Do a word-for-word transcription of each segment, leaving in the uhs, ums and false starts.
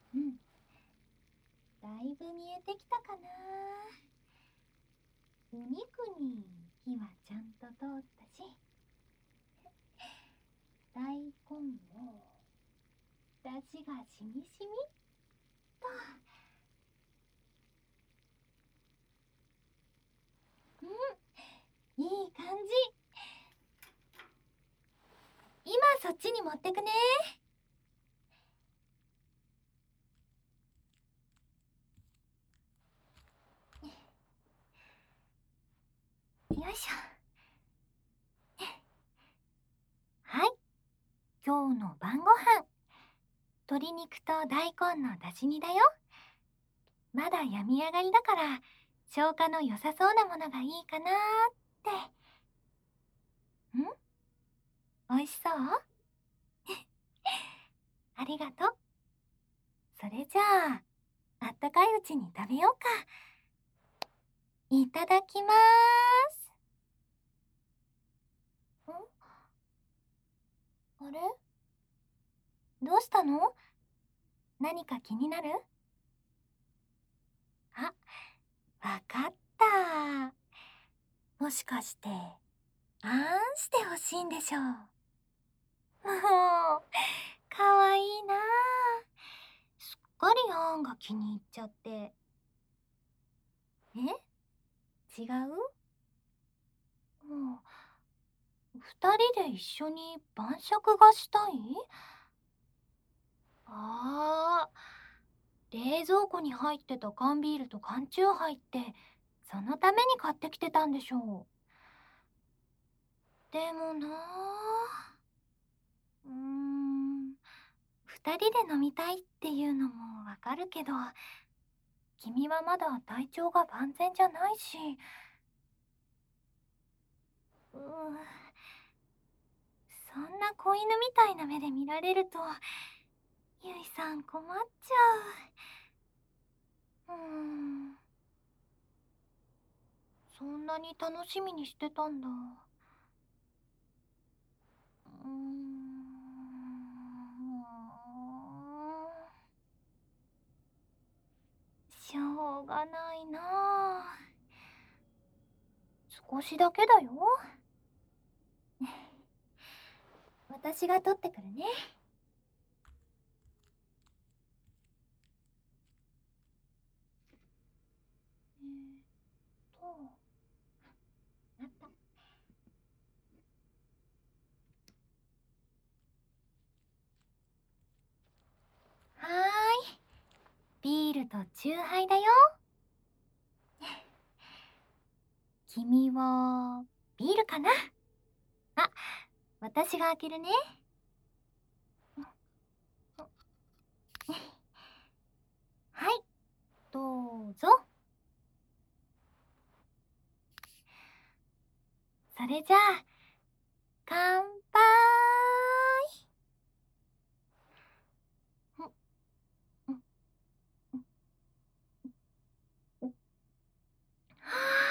うん、だいぶ見えてきたかな。お肉に火はちゃんと通ったし、大根も出汁がしみしみっと。うん、いい感じ。今そっちに持ってくね。よいしょ。はい、今日の晩ご飯、鶏肉と大根の出汁煮だよ。まだ病み上がりだから消化の良さそうなものがいいかなーって。ん、おいしそうありがとう。それじゃあ、あったかいうちに食べようか。いただきまーす。ん、あれ、どうしたの？何か気になる？あ、わかった。もしかして、あんしてほしいんでしょう。もう、かわいいなあ。すっかりあんが気に入っちゃって。え？違う？もう、二人で一緒に晩酌がしたい？ああ、冷蔵庫に入ってた缶ビールと缶チューハイって、そのために買ってきてたんでしょう。でもなあ、うーん、二人で飲みたいっていうのもわかるけど、君はまだ体調が万全じゃないし、うーん、そんな子犬みたいな目で見られると、ゆいさん困っちゃう。うーん、そんなに楽しみにしてたんだ。うーん、しょうがないなあ。少しだけだよ。私が取ってくるね。えーっと、あった。はーい。ビールとチューハイだよ。君は、ビールかな？あ、私が開けるね。はい、どうぞ。それじゃあ、乾杯。うん、うん、うん、は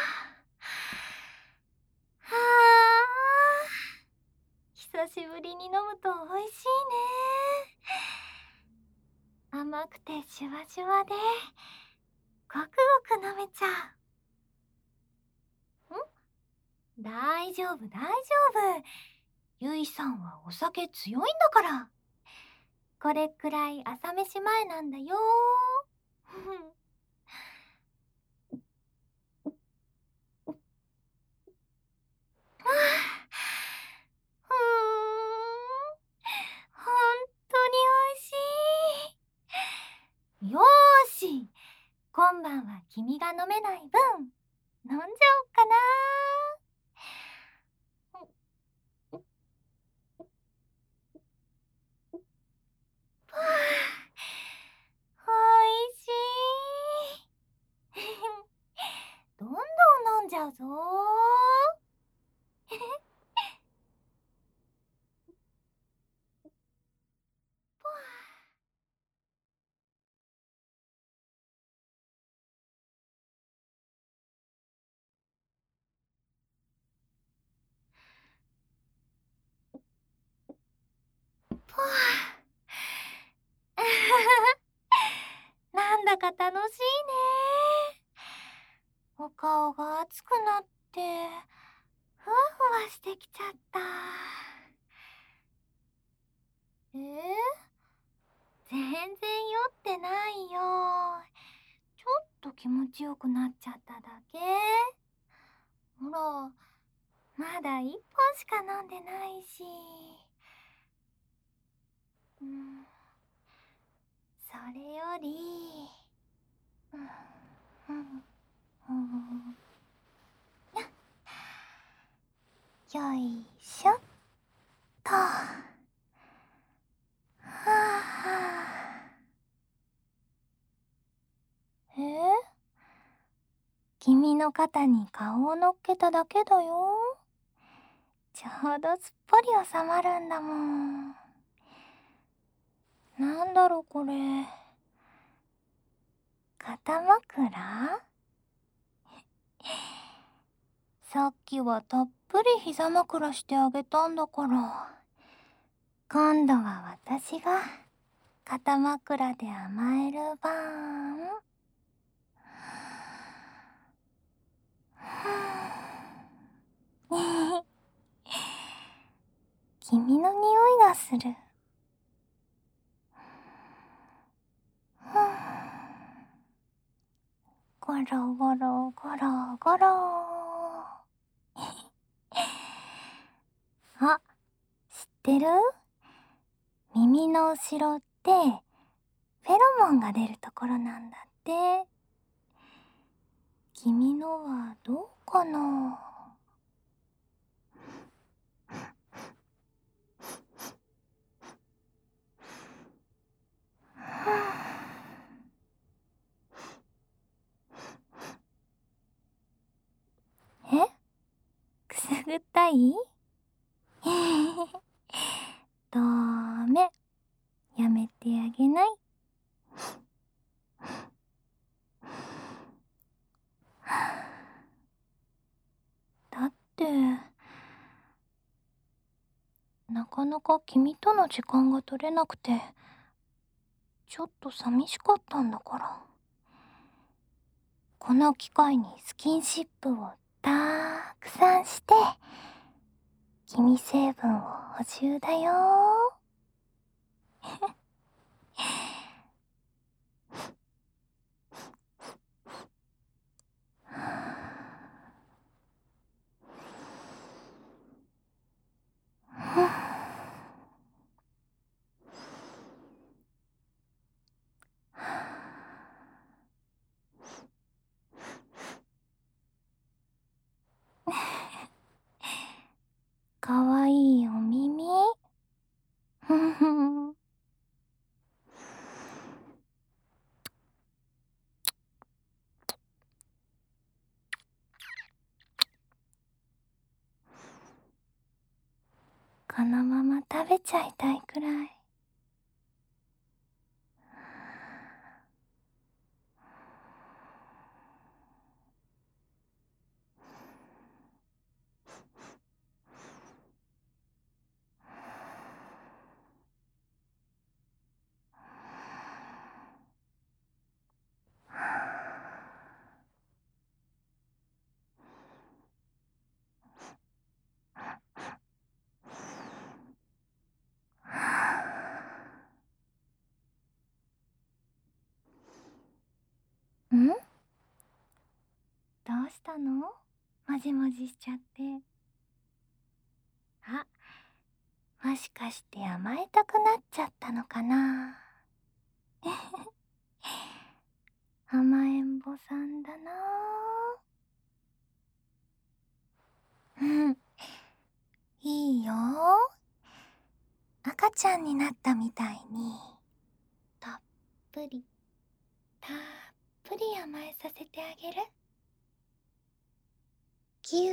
あ、はあ、久しぶりに飲むと美味しいね。甘くてシュワシュワで、ごくごく飲めちゃう。ん、大丈夫、大丈夫。ゆいさんはお酒強いんだから。これくらい朝飯前なんだよ。うーん、本当に美味しい。よーし、今晩は君が飲めない分、飲んじゃおっかな。はあ、おいしい。どんどん飲んじゃうぞ。ぽわ。 顔が熱くなってふわふわしてきちゃった。えー、全然酔ってないよ。ちょっと気持ちよくなっちゃっただけ。ほら、まだ一本しか飲んでないし。うん、それより、うんうんうんよいしょっと。はあはあ。えー、君の肩に顔を乗っけただけだよ。ちょうどすっぽり収まるんだもん。なんだろうこれ。肩枕？さっきはたっぷり膝枕してあげたんだから、今度は私が肩枕で甘える番。君の匂いがする。ゴロゴロゴロゴロ。あ、知ってる？耳の後ろってフェロモンが出るところなんだって。君のはどうかな？え？くすぐったい？ダメ。やめてあげない？だって、なかなか君との時間が取れなくて、ちょっと寂しかったんだから。この機会にスキンシップをたくさんして、君成分を補充だよ。かわいいお耳。ふふん。このまま食べちゃいたいくらい。ん？どうしたの？もじもじしちゃって。あ、もしかして甘えたくなっちゃったのかな？甘えん坊さんだな。うん、いいよ。赤ちゃんになったみたいに、たっぷり、たっぷり甘えさせてあげる。ぎゅ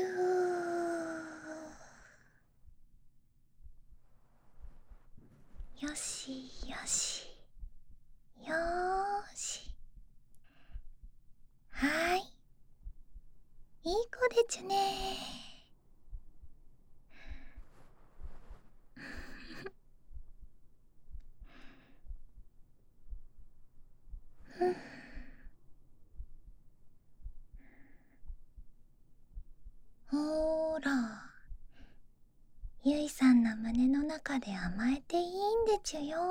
ー。よしよし。よーし。はーい。いい子でちゅねー。 中で甘えていいんでちゅよ。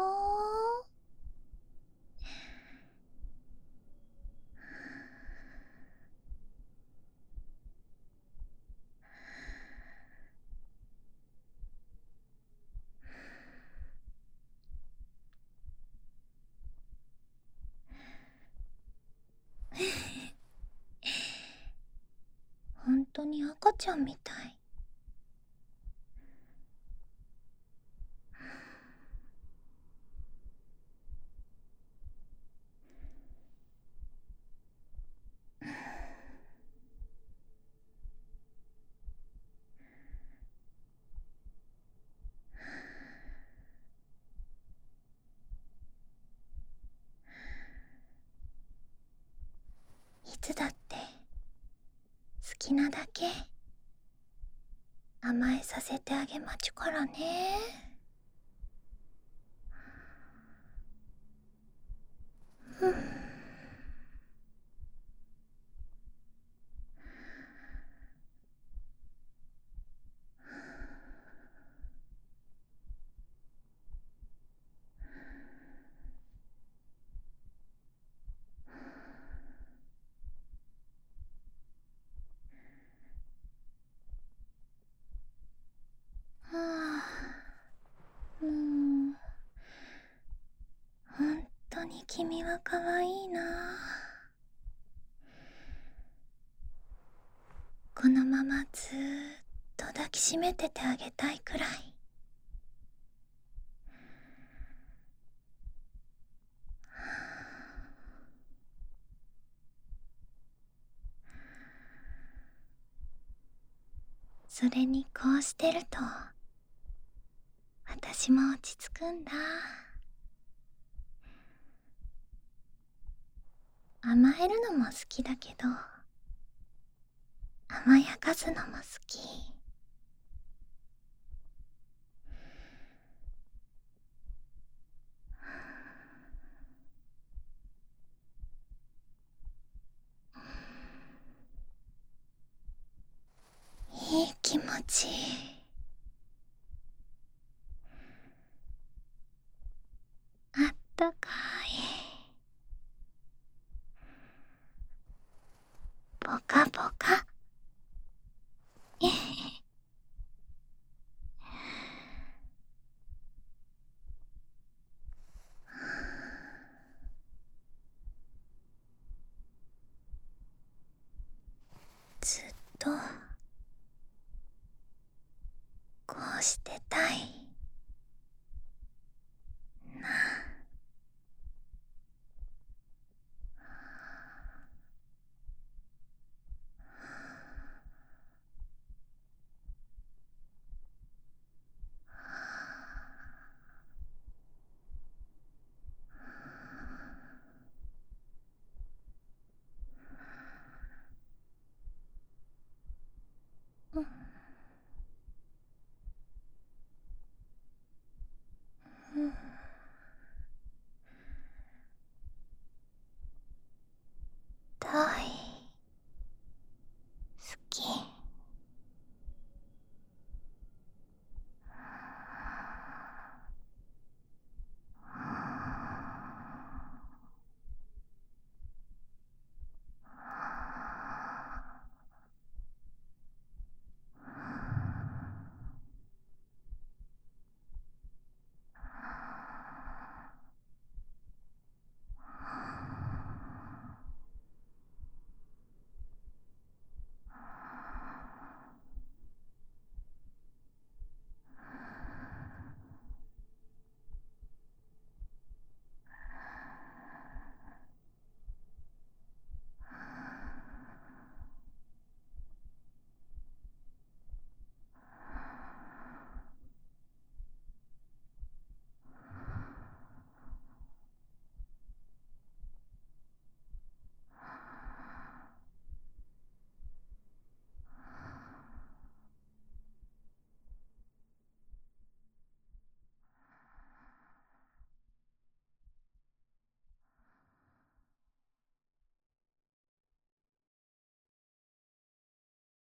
本当に赤ちゃんみたい。いつだって好きなだけ甘えさせてあげまちゅからね。うん。はあ、もう本当に君は可愛いな。このままずーっと抱きしめててあげたいくらい。それにこうしてると私も落ち着くんだ。甘えるのも好きだけど甘やかすのも好き。いい気持ち。あったかい。ポカポカ。ずっとこうして